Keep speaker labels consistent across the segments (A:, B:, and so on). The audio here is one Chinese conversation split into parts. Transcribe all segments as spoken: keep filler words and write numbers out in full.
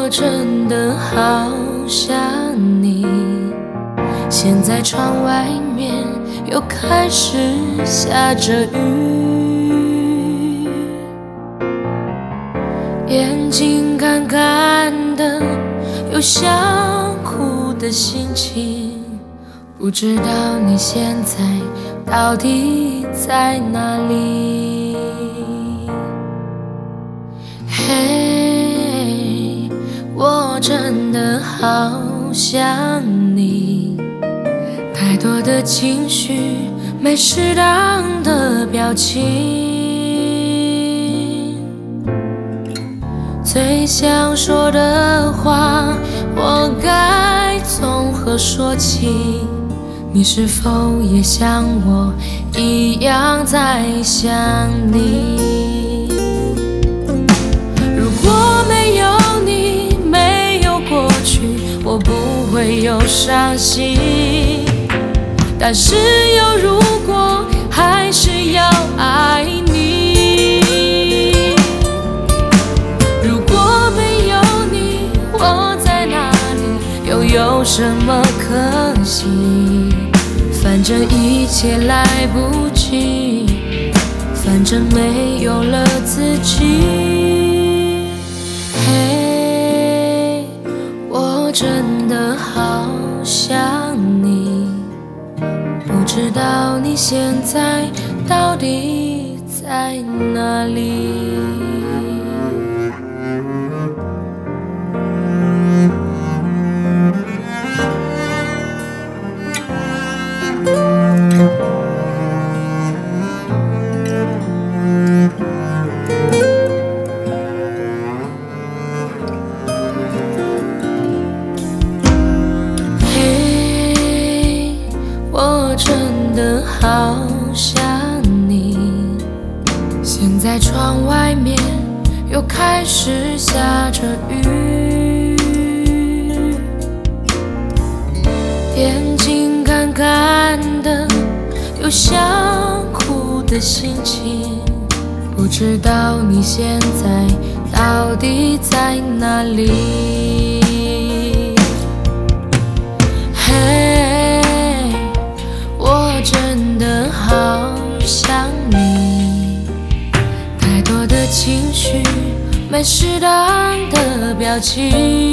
A: 我真的好想你。现在窗外面又开始下着雨，眼睛干干的，有想哭的心情。不知道你现在到底在哪里？嘿，我真的好想你。太多的情绪，没适当的表情。最想说的话，我该从何说起？你是否也像我一样在想你？如果没有你，没有过去，我不会有伤心。但是有如果，还是要爱你。如果没有你，我在哪里，又有什么可惜？反正一切来不及，反正没有了自己。嘿，我真的好想你。不知道你现在到底在哪里？嘿，我真的好想你。现在窗外面又开始下着雨，眼睛干干的，有想哭的心情。不知道你现在到底在哪里？嘿，我真的好想你。太多的情绪，没适当的表情。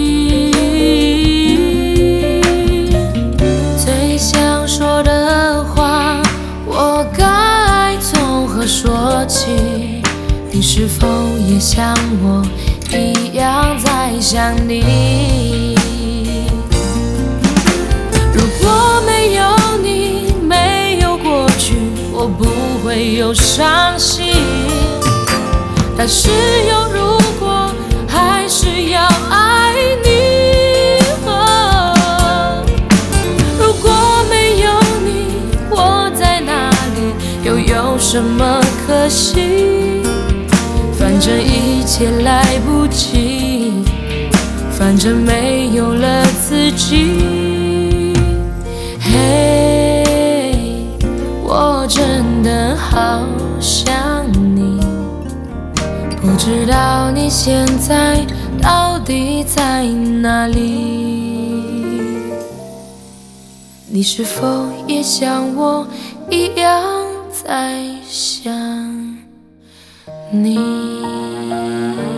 A: 最想说的话，我该从何说起？你是否也像我一样在想你？如果没有你，没有过去，我不会有伤心。但是有如果，还是要爱你。哦，如果没有你，我在哪里，又有什么可惜？反正一切来不及，反正没有了自己。嘿，我真的好想你。不知道你现在到底在哪里？你是否也像我一样在想你？